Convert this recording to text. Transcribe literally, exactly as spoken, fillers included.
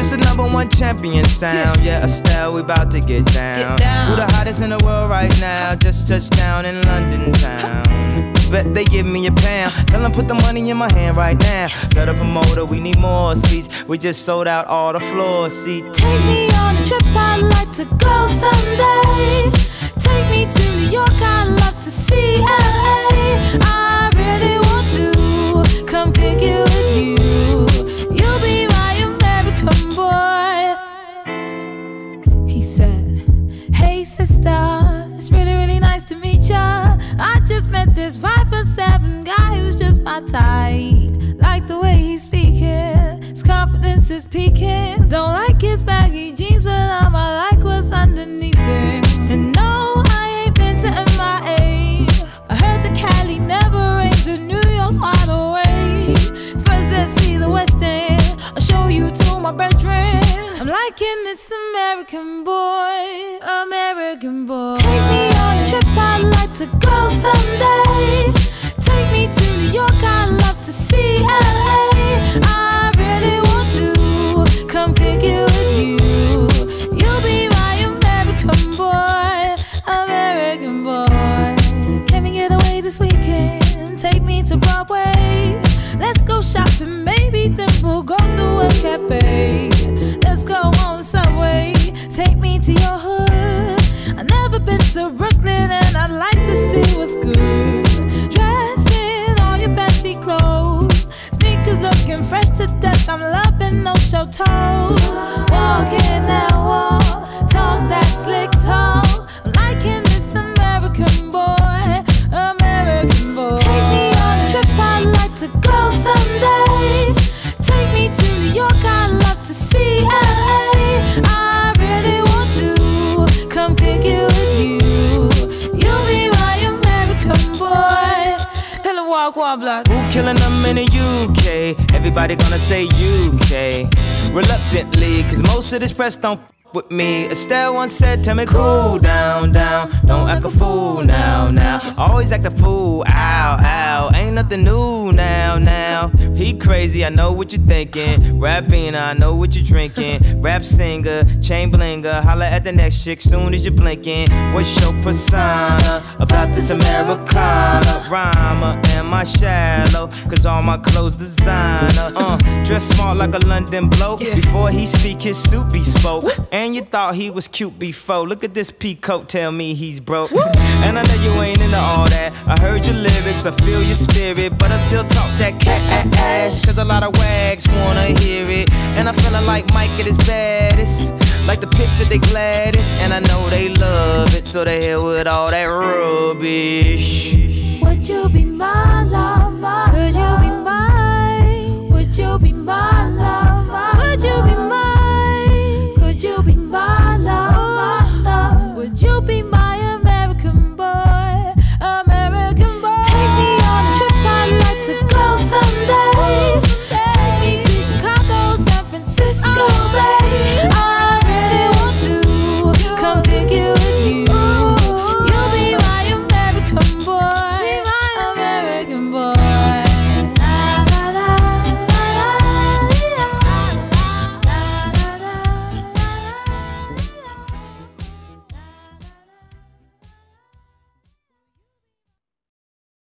This is number one champion sound. Yeah, Estelle, we about to get down. Get down. Who the hottest in the world right now? Just touched down in London town. Bet they give me a pound. Tell them put the money in my hand right now. Set up a motor, we need more seats. We just sold out all the floor seats. Take me on a trip, I'd like to go someday. Take me to New York, I'd love to see L A. I really want to come kick it with you. You'll be my American boy. He said, hey sister, it's really, really nice to meet ya. I just met this five foot seven guy who's just my type. Like the way he's speaking, his confidence is peaking. Don't like his baggy jeans, but I'ma like what's underneath it. And no, I ain't been to M I A. I heard the Cali never rains and New York's wide awake. First let's see the West End, I'll show you to my bedroom. I'm liking this American boy, American boy. Take me on a trip, I'd like to go someday. Take me to New York, I'd love to see L A. I really want to come kick it with you. You'll be my American boy, American boy. Can we get away this weekend? Take me to Broadway. Let's go shopping, maybe then we'll go to a cafe. Let's go on the subway, take me to your hood. I've never been to Brooklyn and I'd like to see what's good. Dressed in all your fancy clothes, sneakers looking fresh to death. I'm loving no show toes. Walking that walk, talk that slick talk. I'm liking this American boy, American boy. Take me on a trip, I'd like to go someday. Take me to New York, I'd love to see L A. I really want to come kick it with you. You'll be my American boy. Tell him walk one block. Who killing them in the U K? Everybody gonna say U K. Reluctantly, cause most of this press don't f with me. Estelle once said, tell me cool down, down. Don't act a fool now, now. Always act a fool, ow, ow. Ain't nothing new now, now. He crazy, I know what you're thinking. Rapping, I know what you're drinking. Rap singer, chain blinger. Holla at the next chick soon as you're blinking. What's your persona about this Americana? Rhymer, am I shallow? Cause all my clothes designer. Uh, dress smart like a London bloke. Before he speak, his suit be spoke. And you thought he was cute before. Look at this peacoat, tell me he's broke. And I know you ain't into all that. I heard your lyrics, I feel your spirit, but I still talk that cat ass. Cause a lot of wags wanna hear it. And I'm feeling like Mike at his baddest, like the Pips at they gladdest. And I know they love it, so they hell with all that rubbish. Would you be my love?